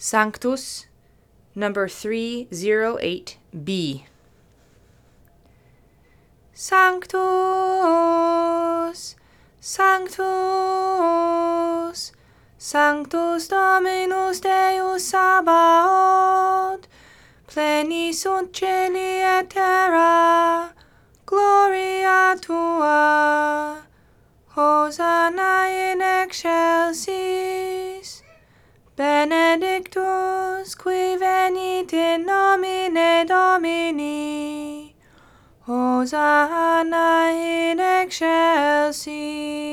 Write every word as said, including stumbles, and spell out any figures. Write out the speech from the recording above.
Sanctus, number three oh eight B. Sanctus, Sanctus, Sanctus Dominus Deus Sabaoth, pleni sunt celi et terra, gloria tua. Hosanna in excelsis, benedictus qui venit in nomine Domini, Hosanna in excelsis.